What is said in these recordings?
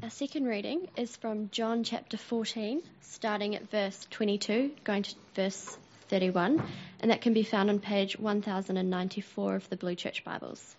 Our second reading is from John chapter 14, starting at verse 22, going to verse 31, and that can be found on page 1094 of the Blue Church Bibles.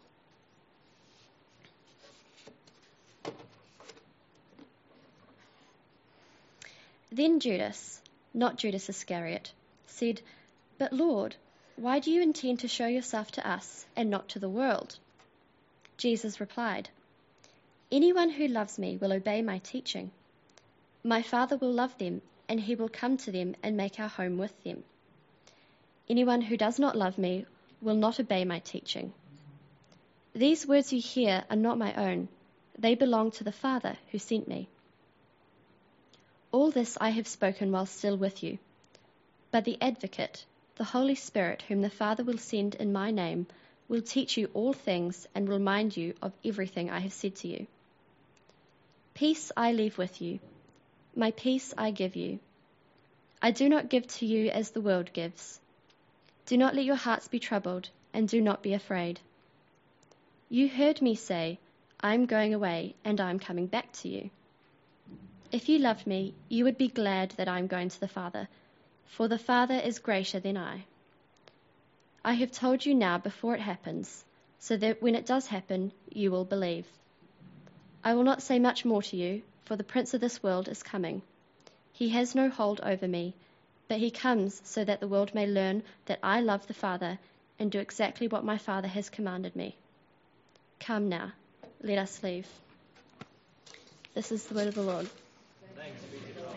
Then Judas, not Judas Iscariot, said, "But Lord, why do you intend to show yourself to us and not to the world?" Jesus replied, "Anyone who loves me will obey my teaching. My Father will love them, and he will come to them and make our home with them. Anyone who does not love me will not obey my teaching. These words you hear are not my own. They belong to the Father who sent me. All this I have spoken while still with you. But the Advocate, the Holy Spirit, whom the Father will send in my name, will teach you all things and remind you of everything I have said to you. Peace I leave with you. My peace I give you. I do not give to you as the world gives. Do not let your hearts be troubled, and do not be afraid. You heard me say, I am going away, and I am coming back to you. If you loved me, you would be glad that I am going to the Father, for the Father is greater than I. I have told you now before it happens, so that when it does happen, you will believe. I will not say much more to you, for the prince of this world is coming. He has no hold over me, but he comes so that the world may learn that I love the Father and do exactly what my Father has commanded me. Come now, let us leave." This is the word of the Lord. Thanks be to God.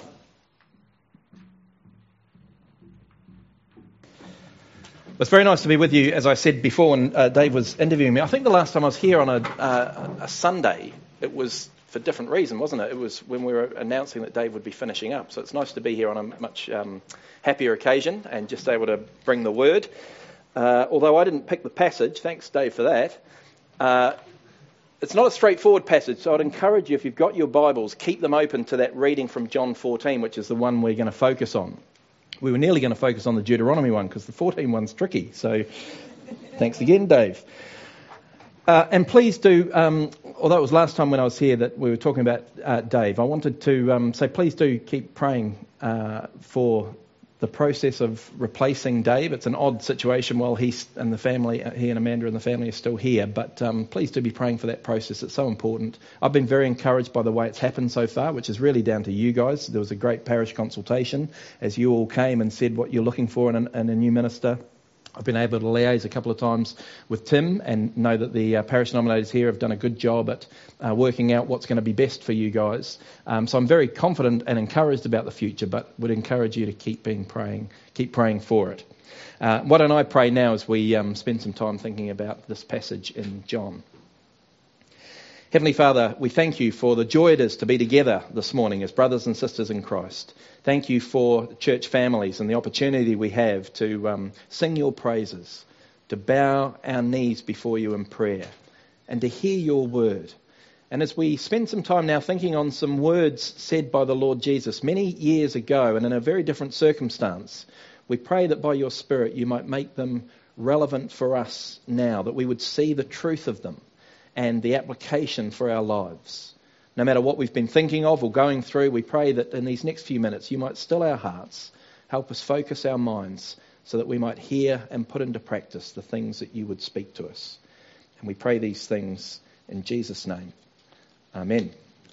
It's very nice to be with you, as I said before when Dave was interviewing me. I think the last time I was here on a Sunday, it was for a different reason, wasn't it? It was when we were announcing that Dave would be finishing up. So it's nice to be here on a much happier occasion and just able to bring the word. Although I didn't pick the passage, thanks Dave for that. It's not a straightforward passage, so I'd encourage you, if you've got your Bibles, keep them open to that reading from John 14, which is the one we're going to focus on. We were nearly going to focus on the Deuteronomy one because the 14 one's tricky. So thanks again, Dave. And please do, although it was last time when I was here that we were talking about Dave, I wanted to say please do keep praying for the process of replacing Dave. It's an odd situation while he and Amanda and the family are still here, but please do be praying for that process. It's so important. I've been very encouraged by the way it's happened so far, which is really down to you guys. There was a great parish consultation as you all came and said what you're looking for in a new minister. I've been able to liaise a couple of times with Tim and know that the parish nominators here have done a good job at working out what's going to be best for you guys. So I'm very confident and encouraged about the future, but would encourage you to keep praying for it. Why don't I pray now as we spend some time thinking about this passage in John. Heavenly Father, we thank you for the joy it is to be together this morning as brothers and sisters in Christ. Thank you for church families and the opportunity we have to sing your praises, to bow our knees before you in prayer, and to hear your word. And as we spend some time now thinking on some words said by the Lord Jesus many years ago and in a very different circumstance, we pray that by your Spirit you might make them relevant for us now, that we would see the truth of them and the application for our lives. No matter what we've been thinking of or going through, we pray that in these next few minutes you might still our hearts, help us focus our minds so that we might hear and put into practice the things that you would speak to us. And we pray these things in Jesus' name. Amen.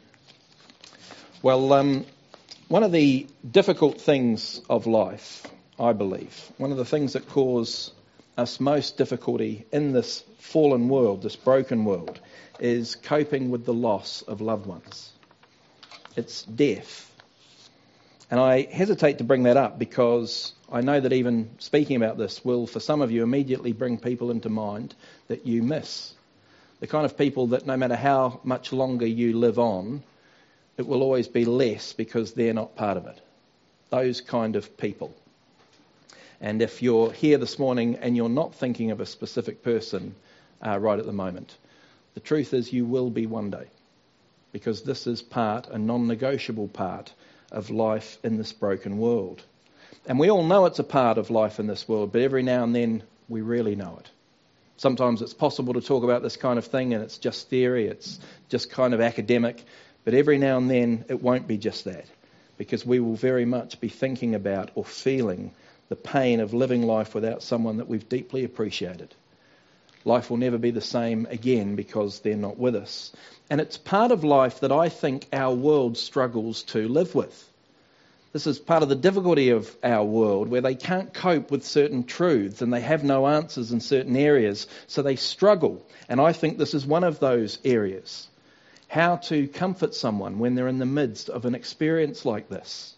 Well, one of the difficult things of life, I believe, one of the things that cause us most difficulty in this fallen world, this broken world, is coping with the loss of loved ones. It's death. And I hesitate to bring that up because I know that even speaking about this will, for some of you, immediately bring people into mind that you miss. The kind of people that no matter how much longer you live on, it will always be less because they're not part of it. Those kind of people. And if you're here this morning and you're not thinking of a specific person right at the moment, the truth is you will be one day, because this is a non-negotiable part of life in this broken world. And we all know it's a part of life in this world, but every now and then we really know it. Sometimes it's possible to talk about this kind of thing and it's just theory, it's just kind of academic, But every now and then it won't be just that, because we will very much be thinking about or feeling the pain of living life without someone that we've deeply appreciated. Life will never be the same again because they're not with us. And it's part of life that I think our world struggles to live with. This is part of the difficulty of our world, where they can't cope with certain truths and they have no answers in certain areas, so they struggle. And I think this is one of those areas. How to comfort someone when they're in the midst of an experience like this.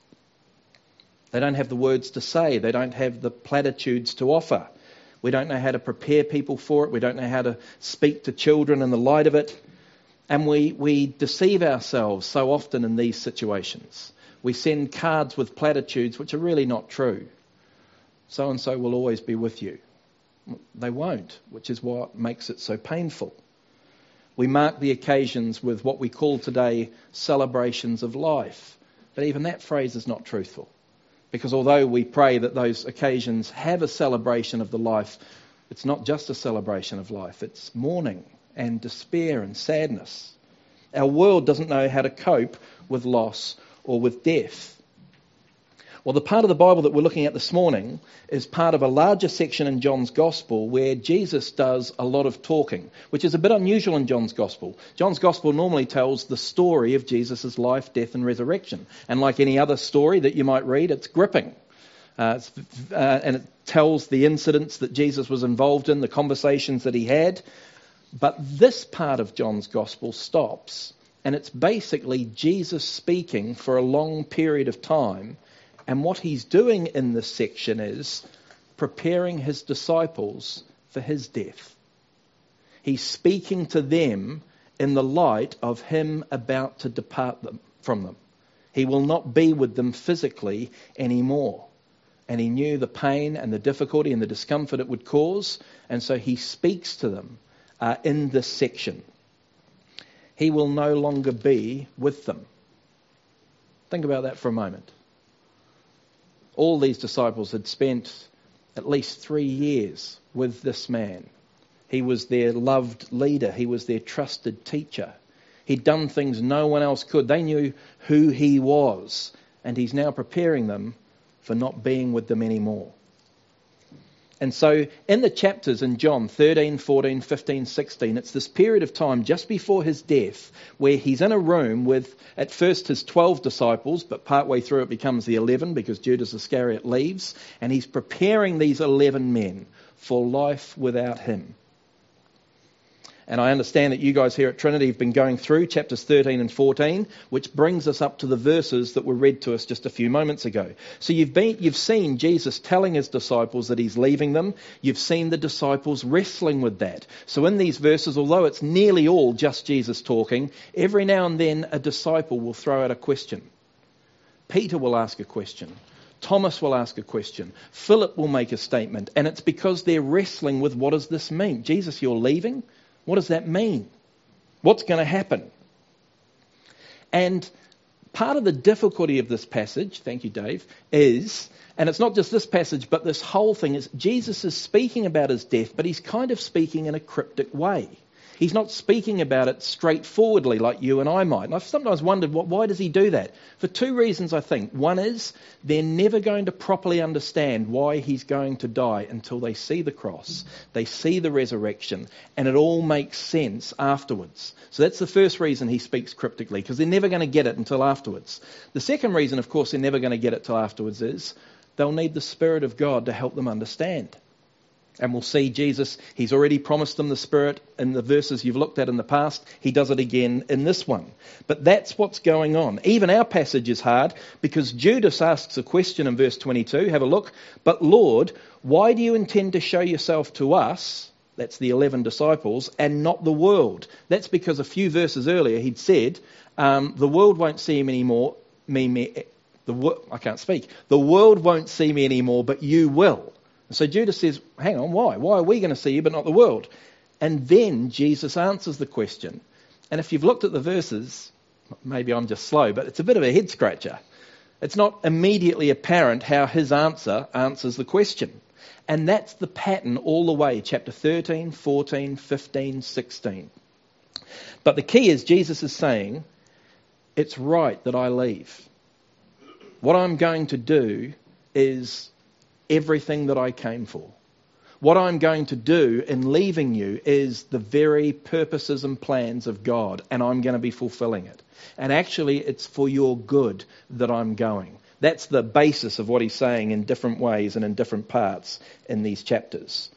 They don't have the words to say. They don't have the platitudes to offer. We don't know how to prepare people for it. We don't know how to speak to children in the light of it. And we deceive ourselves so often in these situations. We send cards with platitudes which are really not true. So-and-so will always be with you. They won't, which is what makes it so painful. We mark the occasions with what we call today celebrations of life. But even that phrase is not truthful. Because although we pray that those occasions have a celebration of the life, it's not just a celebration of life. It's mourning and despair and sadness. Our world doesn't know how to cope with loss or with death. Well, the part of the Bible that we're looking at this morning is part of a larger section in John's Gospel where Jesus does a lot of talking, which is a bit unusual in John's Gospel. John's Gospel normally tells the story of Jesus' life, death and resurrection. And like any other story that you might read, it's gripping. And it tells the incidents that Jesus was involved in, the conversations that he had. But this part of John's Gospel stops, and it's basically Jesus speaking for a long period of time. And what he's doing in this section is preparing his disciples for his death. He's speaking to them in the light of him about to depart from them. He will not be with them physically anymore. And he knew the pain and the difficulty and the discomfort it would cause. And so he speaks to them in this section. He will no longer be with them. Think about that for a moment. All these disciples had spent at least 3 years with this man. He was their loved leader. He was their trusted teacher. He'd done things no one else could. They knew who he was. And he's now preparing them for not being with them anymore. And so in the chapters in John 13, 14, 15, 16, it's this period of time just before his death where he's in a room with at first his 12 disciples, but partway through it becomes the 11 because Judas Iscariot leaves, and he's preparing these 11 men for life without him. And I understand that you guys here at Trinity have been going through chapters 13 and 14, which brings us up to the verses that were read to us just a few moments ago. So you've seen Jesus telling his disciples that he's leaving them. You've seen the disciples wrestling with that. So in these verses, although it's nearly all just Jesus talking, every now and then a disciple will throw out a question. Peter will ask a question. Thomas will ask a question. Philip will make a statement. And it's because they're wrestling with what does this mean? Jesus, you're leaving? What does that mean? What's going to happen? And part of the difficulty of this passage, thank you, Dave, is, and it's not just this passage, but this whole thing is Jesus is speaking about his death, but he's kind of speaking in a cryptic way. He's not speaking about it straightforwardly like you and I might. And I've sometimes wondered, why does he do that? For 2 reasons, I think. One is they're never going to properly understand why he's going to die until they see the cross, they see the resurrection, and it all makes sense afterwards. So that's the first reason he speaks cryptically, because they're never going to get it until afterwards. The second reason, of course, they're never going to get it till afterwards is they'll need the Spirit of God to help them understand. And we'll see Jesus, he's already promised them the Spirit in the verses you've looked at in the past. He does it again in this one. But that's what's going on. Even our passage is hard because Judas asks a question in verse 22. Have a look. But Lord, why do you intend to show yourself to us, that's the 11 disciples, and not the world? That's because a few verses earlier he'd said, the world won't see him anymore. I can't speak. The world won't see me anymore, but you will. So Judas says, hang on, why? Why are we going to see you but not the world? And then Jesus answers the question. And if you've looked at the verses, maybe I'm just slow, but it's a bit of a head scratcher. It's not immediately apparent how his answer answers the question. And that's the pattern all the way, chapter 13, 14, 15, 16. But the key is Jesus is saying, it's right that I leave. What I'm going to do is everything that I came for. What I'm going to do in leaving you is the very purposes and plans of God, and I'm going to be fulfilling it. And actually, it's for your good that I'm going. That's the basis of what he's saying in different ways and in different parts in these chapters.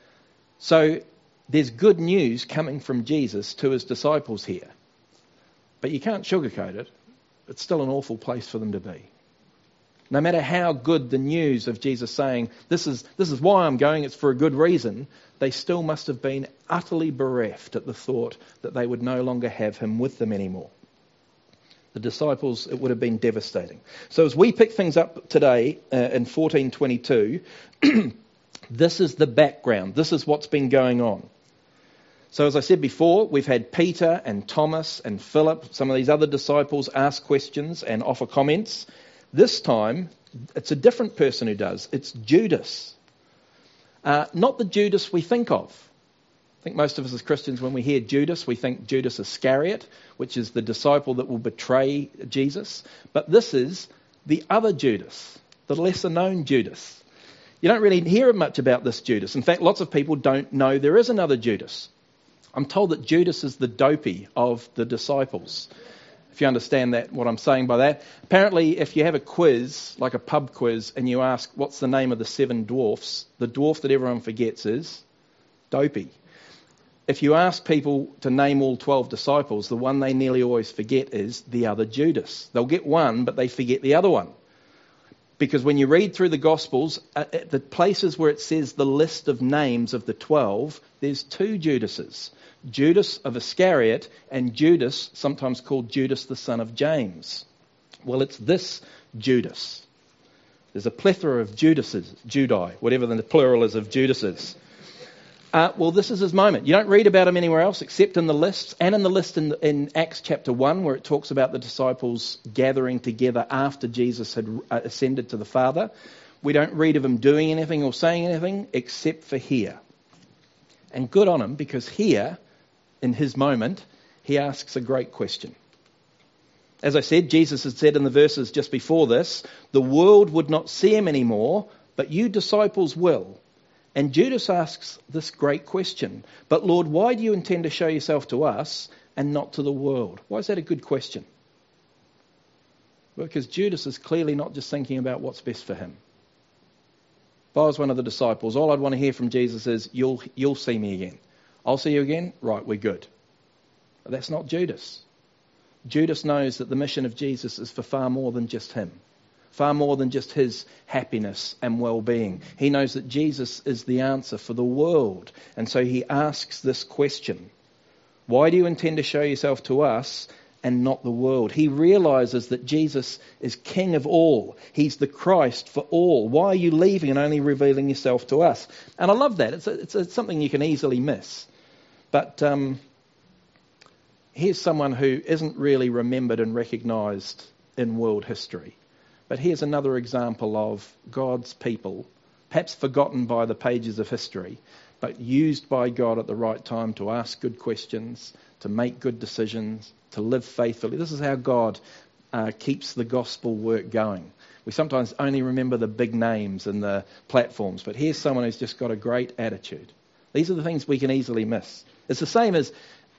So there's good news coming from Jesus to his disciples here. But you can't sugarcoat it. It's still an awful place for them to be. No matter how good the news of Jesus saying, this is why I'm going, it's for a good reason, they still must have been utterly bereft at the thought that they would no longer have him with them anymore. The disciples, it would have been devastating. So as we pick things up today in 14:22, this is the background. This is what's been going on. So as I said before, we've had Peter and Thomas and Philip, some of these other disciples ask questions and offer comments. This time, it's a different person who does. It's Judas. Not the Judas we think of. I think most of us as Christians, when we hear Judas, we think Judas Iscariot, which is the disciple that will betray Jesus. But this is the other Judas, the lesser-known Judas. You don't really hear much about this Judas. In fact, lots of people don't know there is another Judas. I'm told that Judas is the dopey of the disciples. If you understand that, what I'm saying by that. Apparently, if you have a quiz, like a pub quiz, and you ask what's the name of the 7 dwarfs, the dwarf that everyone forgets is Dopey. If you ask people to name all 12 disciples, the one they nearly always forget is the other Judas. They'll get one, but they forget the other one. Because when you read through the Gospels, at the places where it says the list of names of the 12, there's 2 Judases. Judas of Iscariot and Judas, sometimes called Judas the son of James. Well, it's this Judas. There's a plethora of Judases, Judai, whatever the plural is of Judases. Well, this is his moment. You don't read about him anywhere else except in the lists, and in the list in Acts chapter 1, where it talks about the disciples gathering together after Jesus had ascended to the Father. We don't read of him doing anything or saying anything except for here. And good on him, because here, in his moment, he asks a great question. As I said, Jesus had said in the verses just before this, the world would not see him anymore, but you disciples will. And Judas asks this great question, but Lord, why do you intend to show yourself to us and not to the world? Why is that a good question? Well, because Judas is clearly not just thinking about what's best for him. If I was one of the disciples, all I'd want to hear from Jesus is, you'll see me again. I'll see you again? Right, we're good. But that's not Judas. Judas knows that the mission of Jesus is for far more than just him. Far more than just his happiness and well-being. He knows that Jesus is the answer for the world. And so he asks this question. Why do you intend to show yourself to us and not the world? He realizes that Jesus is King of all. He's the Christ for all. Why are you leaving and only revealing yourself to us? And I love that. It's something you can easily miss. But here's someone who isn't really remembered and recognised in world history. But here's another example of God's people, perhaps forgotten by the pages of history, but used by God at the right time to ask good questions, to make good decisions, to live faithfully. This is how God keeps the gospel work going. We sometimes only remember the big names and the platforms, but here's someone who's just got a great attitude. These are the things we can easily miss. It's the same as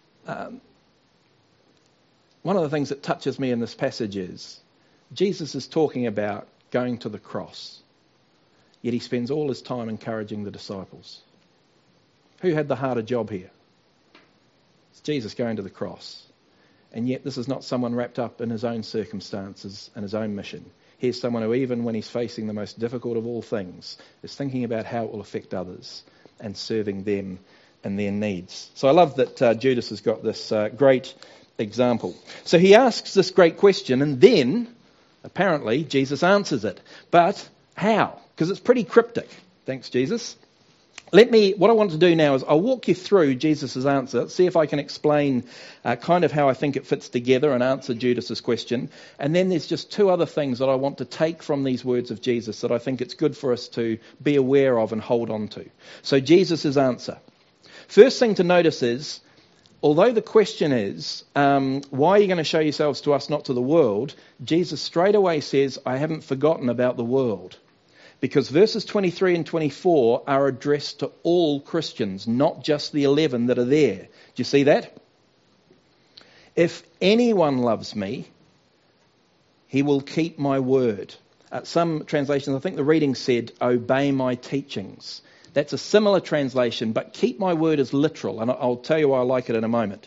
one of the things that touches me in this passage is Jesus is talking about going to the cross, yet he spends all his time encouraging the disciples. Who had the harder job here? It's Jesus going to the cross. And yet this is not someone wrapped up in his own circumstances and his own mission. Here's someone who, even when he's facing the most difficult of all things, is thinking about how it will affect others and serving them and their needs. So I love that Judas has got this great example. So he asks this great question, and then apparently Jesus answers it. But how? Because it's pretty cryptic. Thanks, Jesus. What I want to do now is I'll walk you through Jesus' answer, see if I can explain kind of how I think it fits together and answer Judas's question. And then there's just 2 other things that I want to take from these words of Jesus that I think it's good for us to be aware of and hold on to. So Jesus' answer. First thing to notice is although the question is, why are you going to show yourselves to us, not to the world? Jesus straight away says, I haven't forgotten about the world. Because verses 23 and 24 are addressed to all Christians, not just the 11 that are there. Do you see that? If anyone loves me, he will keep my word. Some translations, I think the reading said, obey my teachings. That's a similar translation, but keep my word is literal, and I'll tell you why I like it in a moment.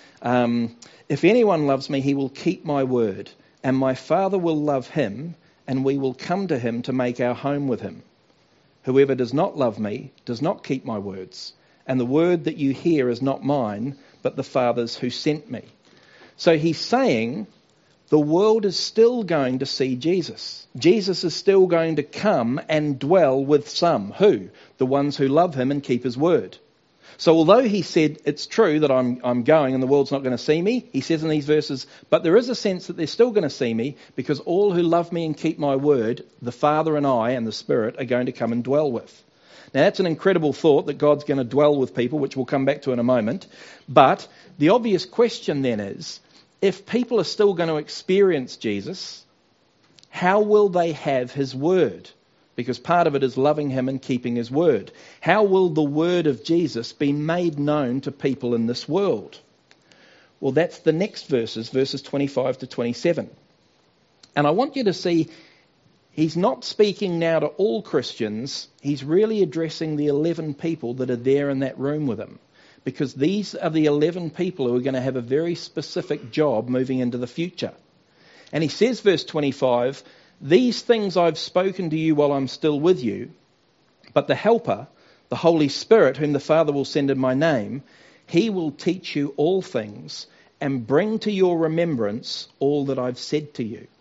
If anyone loves me, he will keep my word, and my Father will love him, and we will come to him to make our home with him. Whoever does not love me does not keep my words, and the word that you hear is not mine, but the Father's who sent me. So he's saying the world is still going to see Jesus. Jesus is still going to come and dwell with some. Who? The ones who love him and keep his word. So although he said it's true that I'm going and the world's not going to see me, he says in these verses, but there is a sense that they're still going to see me because all who love me and keep my word, the Father and I and the Spirit are going to come and dwell with. Now that's an incredible thought that God's going to dwell with people, which we'll come back to in a moment. But the obvious question then is, if people are still going to experience Jesus, how will they have his word? Because part of it is loving him and keeping his word. How will the word of Jesus be made known to people in this world? Well, that's the next verses 25 to 27. And I want you to see, he's not speaking now to all Christians. He's really addressing the 11 people that are there in that room with him. Because these are the 11 people who are going to have a very specific job moving into the future. And he says, verse 25, these things I've spoken to you while I'm still with you, but the Helper, the Holy Spirit, whom the Father will send in my name, he will teach you all things and bring to your remembrance all that I've said to you.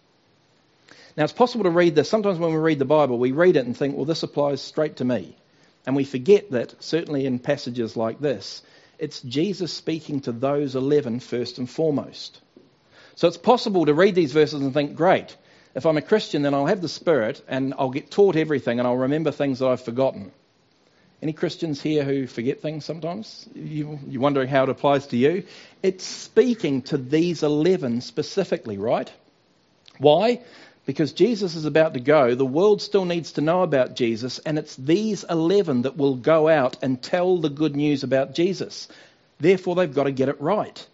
Now it's possible to read this. Sometimes when we read the Bible, we read it and think, well, this applies straight to me. And we forget that, certainly in passages like this, it's Jesus speaking to those 11 first and foremost. So it's possible to read these verses and think, great, if I'm a Christian, then I'll have the Spirit and I'll get taught everything and I'll remember things that I've forgotten. Any Christians here who forget things sometimes? You're wondering how it applies to you? It's speaking to these 11 specifically, right? Why? Because Jesus is about to go, the world still needs to know about Jesus, and it's these 11 that will go out and tell the good news about Jesus. Therefore, they've got to get it right.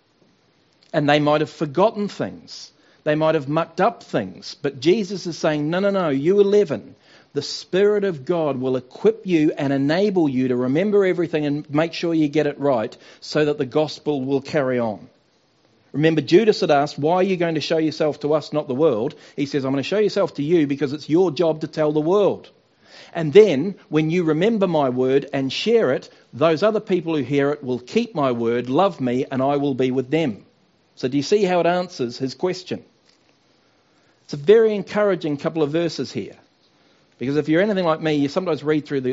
And they might have forgotten things. They might have mucked up things. But Jesus is saying, no, you 11, the Spirit of God will equip you and enable you to remember everything and make sure you get it right so that the gospel will carry on. Remember, Judas had asked, why are you going to show yourself to us, not the world? He says, I'm going to show yourself to you because it's your job to tell the world. And then, when you remember my word and share it, those other people who hear it will keep my word, love me, and I will be with them. So do you see how it answers his question? It's a very encouraging couple of verses here. Because if you're anything like me, you sometimes read through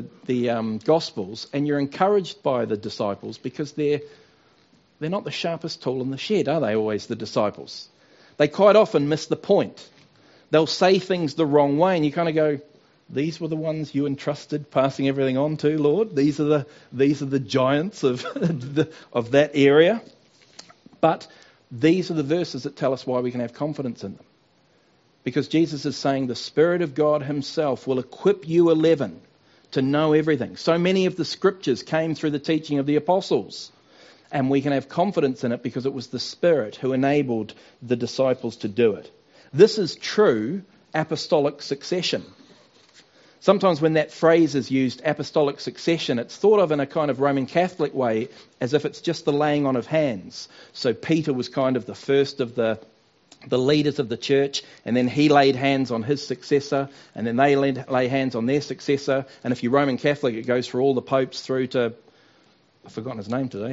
the Gospels and you're encouraged by the disciples because they're not the sharpest tool in the shed, are they always, the disciples? They quite often miss the point. They'll say things the wrong way and you kind of go, these were the ones you entrusted passing everything on to, Lord. These are the giants of of that area. But these are the verses that tell us why we can have confidence in them. Because Jesus is saying the Spirit of God himself will equip you 11 to know everything. So many of the scriptures came through the teaching of the apostles. And we can have confidence in it because it was the Spirit who enabled the disciples to do it. This is true apostolic succession. Sometimes when that phrase is used, apostolic succession, it's thought of in a kind of Roman Catholic way as if it's just the laying on of hands. So Peter was kind of the first of the leaders of the church, and then he laid hands on his successor, and then they lay hands on their successor. And if you're Roman Catholic, it goes through all the popes through to, I've forgotten his name today,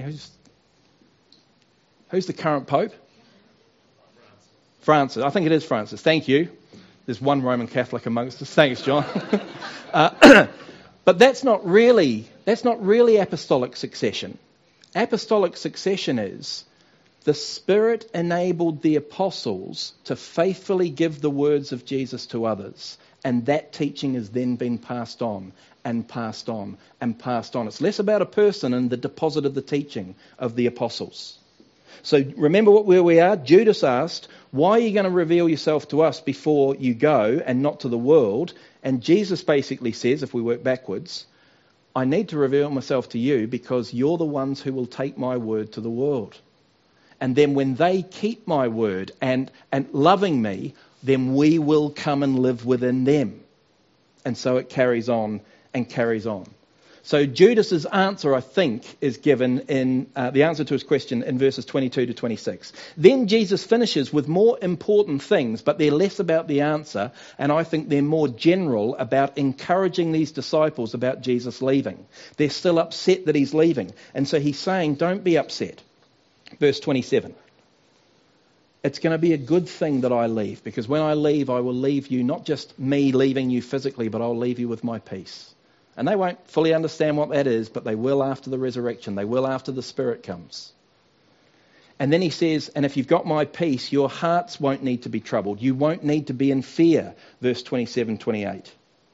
Who's the current Pope? Francis. I think it is Francis. Thank you. There's one Roman Catholic amongst us. Thanks, John. But that's not really apostolic succession. Apostolic succession is the Spirit enabled the apostles to faithfully give the words of Jesus to others, And that teaching has then been passed on and passed on and passed on. It's less about a person and the deposit of the teaching of the apostles. So remember where we are. Judas asked, why are you going to reveal yourself to us before you go and not to the world? And Jesus basically says, if we work backwards, I need to reveal myself to you because you're the ones who will take my word to the world. And then when they keep my word and loving me, then we will come and live within them. And so it carries on and carries on. So Judas's answer, I think, is given in the answer to his question in verses 22 to 26. Then Jesus finishes with more important things, but they're less about the answer, and I think they're more general about encouraging these disciples about Jesus leaving. They're still upset that he's leaving, and so he's saying, don't be upset. Verse 27. It's going to be a good thing that I leave, because when I leave, I will leave you, not just me leaving you physically, but I'll leave you with my peace. And they won't fully understand what that is, but they will after the resurrection. They will after the Spirit comes. And then he says, and if you've got my peace, your hearts won't need to be troubled. You won't need to be in fear. Verse 27, 28.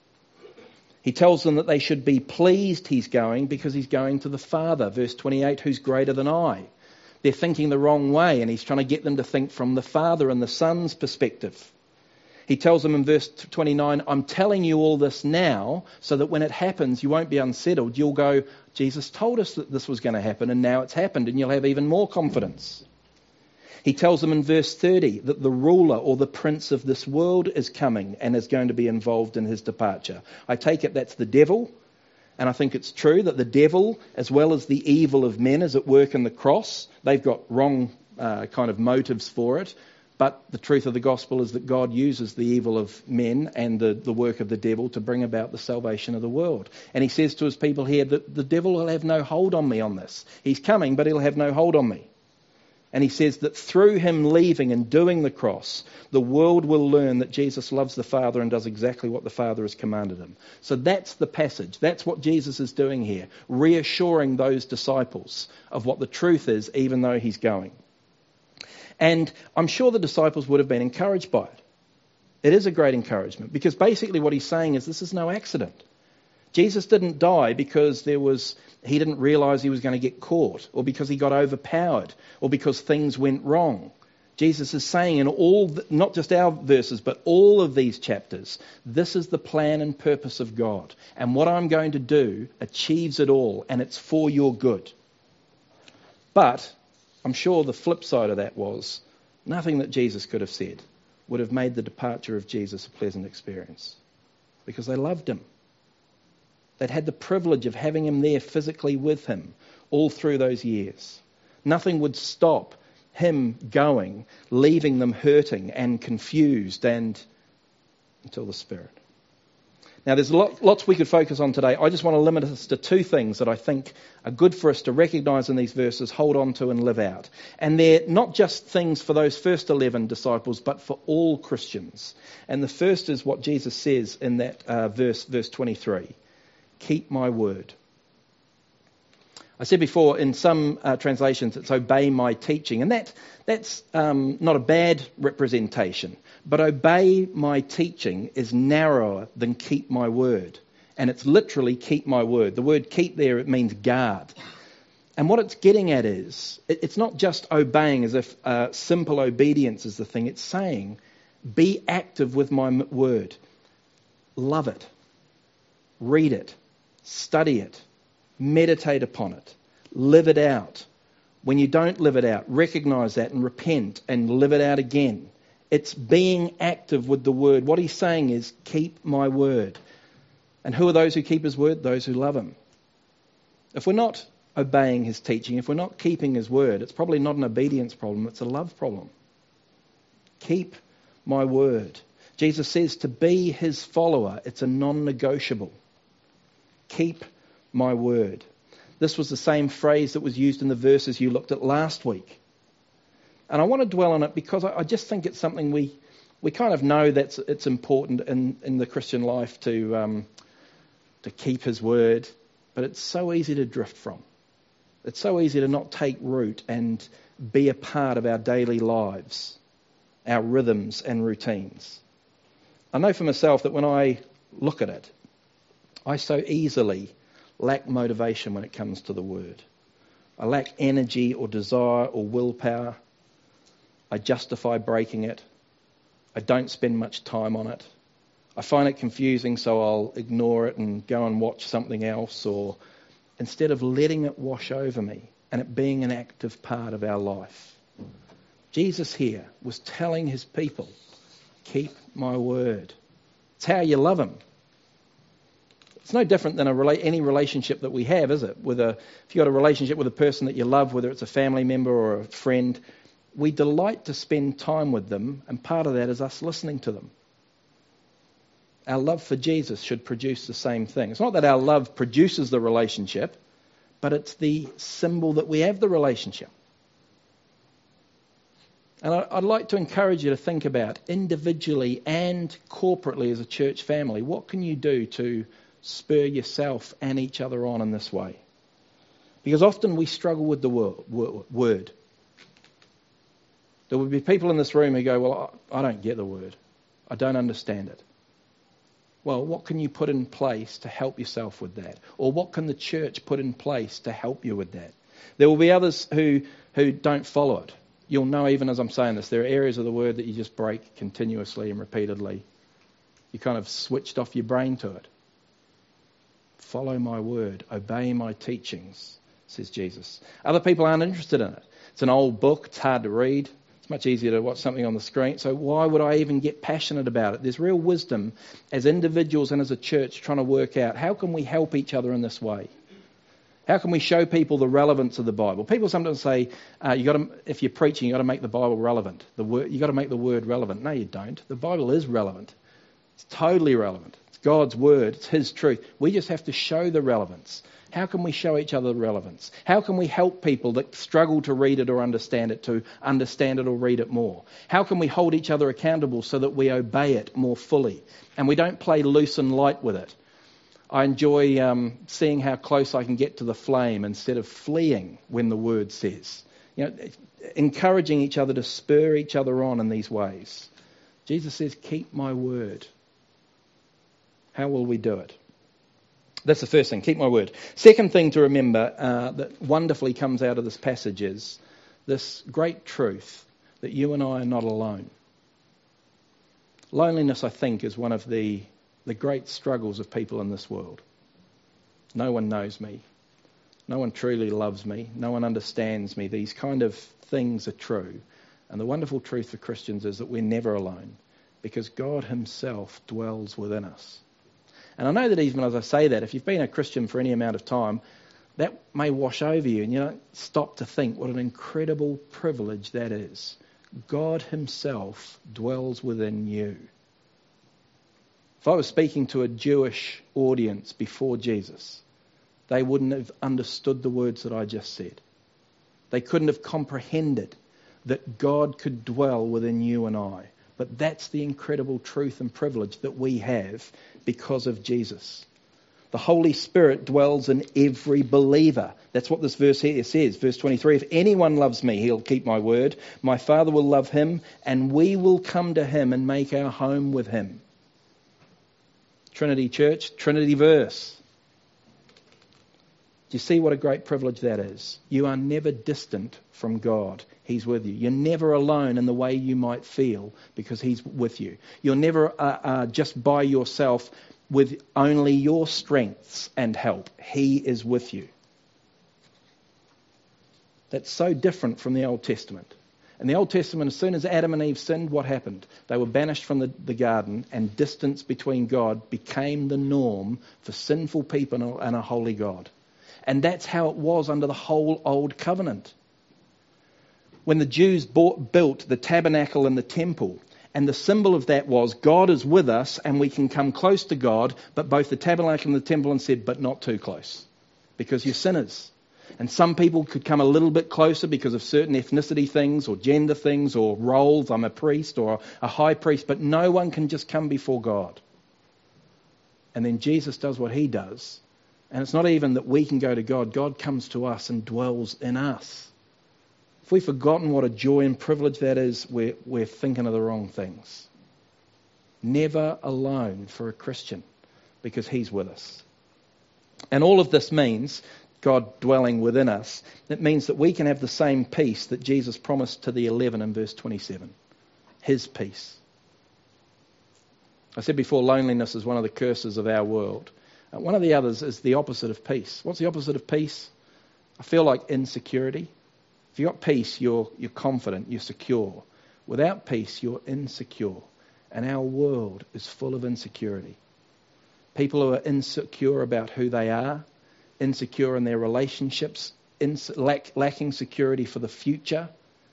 He tells them that they should be pleased he's going because he's going to the Father. Verse 28, who's greater than I. They're thinking the wrong way, and he's trying to get them to think from the Father and the Son's perspective. He tells them in verse 29, I'm telling you all this now so that when it happens, you won't be unsettled. You'll go, Jesus told us that this was going to happen, and now it's happened, and you'll have even more confidence. He tells them in verse 30 that the ruler or the prince of this world is coming and is going to be involved in his departure. I take it that's the devil, and I think it's true that the devil, as well as the evil of men, is at work in the cross. They've got wrong kind of motives for it. But the truth of the gospel is that God uses the evil of men and the work of the devil to bring about the salvation of the world. And he says to his people here that the devil will have no hold on me on this. He's coming, but he'll have no hold on me. And he says that through him leaving and doing the cross, the world will learn that Jesus loves the Father and does exactly what the Father has commanded him. So that's the passage. That's what Jesus is doing here, reassuring those disciples of what the truth is, even though he's going. And I'm sure the disciples would have been encouraged by it. It is a great encouragement because basically what he's saying is this is no accident. Jesus didn't die because he didn't realise he was going to get caught, or because he got overpowered, or because things went wrong. Jesus is saying in not just our verses, but all of these chapters, this is the plan and purpose of God. And what I'm going to do achieves it all, and it's for your good. But I'm sure the flip side of that was nothing that Jesus could have said would have made the departure of Jesus a pleasant experience, because they loved him. They'd had the privilege of having him there physically with him all through those years. Nothing would stop him going, leaving them hurting and confused until the Spirit. Now, there's lots we could focus on today. I just want to limit us to two things that I think are good for us to recognise in these verses, hold on to and live out. And they're not just things for those first 11 disciples, but for all Christians. And the first is what Jesus says in that verse 23. Keep my word. I said before, in some translations, it's obey my teaching. And that's not a bad representation. But obey my teaching is narrower than keep my word. And it's literally keep my word. The word keep there, it means guard. And what it's getting at is, it's not just obeying as if simple obedience is the thing. It's saying, be active with my word. Love it. Read it. Study it. Meditate upon it. Live it out. When you don't live it out, recognise that and repent and live it out again. It's being active with the word. What he's saying is, keep my word. And who are those who keep his word? Those who love him. If we're not obeying his teaching, if we're not keeping his word, it's probably not an obedience problem, it's a love problem. Keep my word. Jesus says to be his follower, it's a non-negotiable. Keep my word. This was the same phrase that was used in the verses you looked at last week. And I want to dwell on it because I just think it's something we kind of know that it's important in the Christian life to keep his word, but it's so easy to drift from. It's so easy to not take root and be a part of our daily lives, our rhythms and routines. I know for myself that when I look at it, I so easily lack motivation when it comes to the Word. I lack energy or desire or willpower. I justify breaking it. I don't spend much time on it. I find it confusing, so I'll ignore it and go and watch something else, or instead of letting it wash over me and it being an active part of our life. Jesus here was telling his people, keep my word. It's how you love him. It's no different than any relationship that we have, is it? If you've got a relationship with a person that you love, whether it's a family member or a friend, we delight to spend time with them, and part of that is us listening to them. Our love for Jesus should produce the same thing. It's not that our love produces the relationship, but it's the symbol that we have the relationship. And I'd like to encourage you to think about, individually and corporately as a church family, what can you do to spur yourself and each other on in this way? Because often we struggle with the word. There will be people in this room who go, well, I don't get the word. I don't understand it. Well, what can you put in place to help yourself with that? Or what can the church put in place to help you with that? There will be others who don't follow it. You'll know, even as I'm saying this, there are areas of the word that you just break continuously and repeatedly. You kind of switched off your brain to it. Follow my word, obey my teachings, says Jesus. Other people aren't interested in it. It's an old book, it's hard to read. It's much easier to watch something on the screen. So why would I even get passionate about it? There's real wisdom as individuals and as a church trying to work out, how can we help each other in this way? How can we show people the relevance of the Bible? People sometimes say, if you're preaching, you've got to make the Bible relevant. You've got to make the word relevant. No, you don't. The Bible is relevant. It's totally relevant. It's God's word. It's his truth. We just have to show the relevance. How can we show each other the relevance? How can we help people that struggle to read it or understand it to understand it or read it more? How can we hold each other accountable so that we obey it more fully and we don't play loose and light with it? I enjoy seeing how close I can get to the flame instead of fleeing when the word says. Encouraging each other to spur each other on in these ways. Jesus says, keep my word. How will we do it? That's the first thing, keep my word. Second thing to remember that wonderfully comes out of this passage is this great truth that you and I are not alone. Loneliness, I think, is one of the great struggles of people in this world. No one knows me. No one truly loves me. No one understands me. These kind of things are true. And the wonderful truth for Christians is that we're never alone because God himself dwells within us. And I know that even as I say that, if you've been a Christian for any amount of time, that may wash over you and you don't stop to think what an incredible privilege that is. God himself dwells within you. If I was speaking to a Jewish audience before Jesus, they wouldn't have understood the words that I just said. They couldn't have comprehended that God could dwell within you and I. But that's the incredible truth and privilege that we have because of Jesus. The Holy Spirit dwells in every believer. That's what this verse here says. Verse 23, if anyone loves me, he'll keep my word. My Father will love him, and we will come to him and make our home with him. Trinity Church, Trinity verse. Do you see what a great privilege that is? You are never distant from God. He's with you. You're never alone in the way you might feel because he's with you. You're never just by yourself with only your strengths and help. He is with you. That's so different from the Old Testament. In the Old Testament, as soon as Adam and Eve sinned, what happened? They were banished from the garden, and distance between God became the norm for sinful people and a holy God. And that's how it was under the whole Old Covenant. When the Jews built the tabernacle and the temple, and the symbol of that was God is with us and we can come close to God, but both the tabernacle and the temple said, but not too close, because you're sinners. And some people could come a little bit closer because of certain ethnicity things or gender things or roles. I'm a priest or a high priest, but no one can just come before God. And then Jesus does what he does. And it's not even that we can go to God. God comes to us and dwells in us. If we've forgotten what a joy and privilege that is, we're thinking of the wrong things. Never alone for a Christian, because he's with us. And all of this means God dwelling within us. It means that we can have the same peace that Jesus promised to the 11 in verse 27. His peace. I said before, loneliness is one of the curses of our world. One of the others is the opposite of peace. What's the opposite of peace? I feel like insecurity. If you've got peace, you're confident, you're secure. Without peace, you're insecure. And our world is full of insecurity. People who are insecure about who they are, insecure in their relationships, lacking security for the future.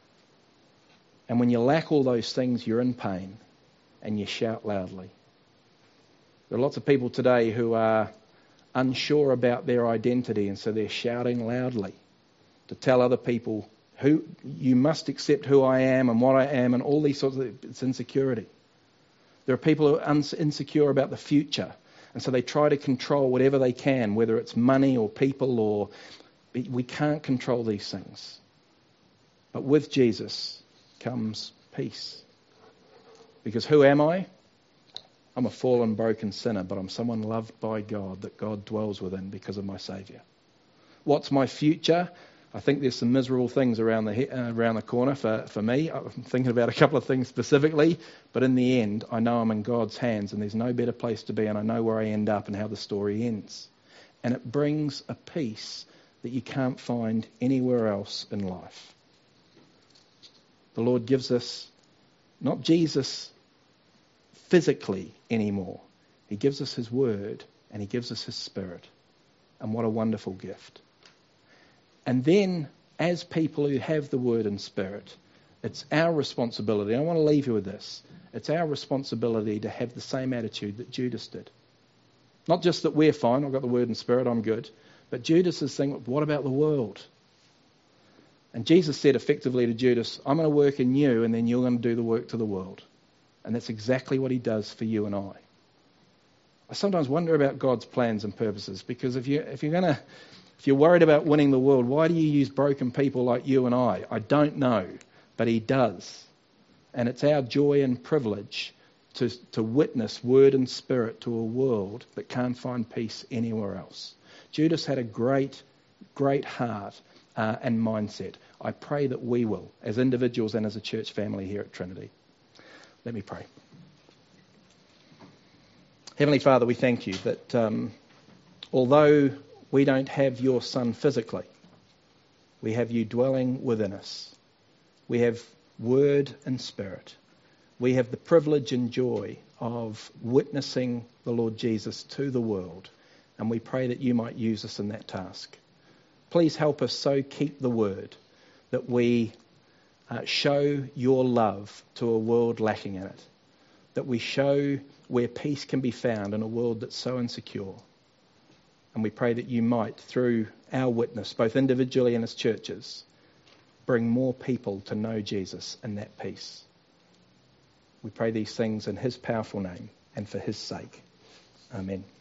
And when you lack all those things, you're in pain and you shout loudly. There are lots of people today who are unsure about their identity, and so they're shouting loudly to tell other people, who you must accept who I am and what I am, and all these sorts of things. It's insecurity. There are people who are insecure about the future, and so they try to control whatever they can, whether it's money or people, or we can't control these things. But with Jesus comes peace. Because who am I? I'm a fallen, broken sinner, but I'm someone loved by God, that God dwells within because of my Saviour. What's my future? I think there's some miserable things around the corner for me. I'm thinking about a couple of things specifically, but in the end, I know I'm in God's hands, and there's no better place to be, and I know where I end up and how the story ends. And it brings a peace that you can't find anywhere else in life. The Lord gives us not Jesus physically anymore. He gives us his word, and he gives us his Spirit. And what a wonderful gift. And then, as people who have the word and Spirit, it's our responsibility. I want to leave you with this. It's our responsibility to have the same attitude that Judas did. Not just that we're fine, I've got the word and Spirit, I'm good. But Judas is saying, what about the world? And Jesus said effectively to Judas, I'm going to work in you, and then you're going to do the work to the world. And that's exactly what he does for you and I. I sometimes wonder about God's plans and purposes, because if you're worried about winning the world, why do you use broken people like you and I? I don't know, but he does. And it's our joy and privilege to witness word and Spirit to a world that can't find peace anywhere else. Judas had a great, great heart and mindset. I pray that we will, as individuals and as a church family here at Trinity. Let me pray. Heavenly Father, we thank you that although we don't have your Son physically, we have you dwelling within us. We have word and Spirit. We have the privilege and joy of witnessing the Lord Jesus to the world, and we pray that you might use us in that task. Please help us so keep the word that we show your love to a world lacking in it, that we show where peace can be found in a world that's so insecure. And we pray that you might, through our witness, both individually and as churches, bring more people to know Jesus and that peace. We pray these things in his powerful name and for his sake. Amen.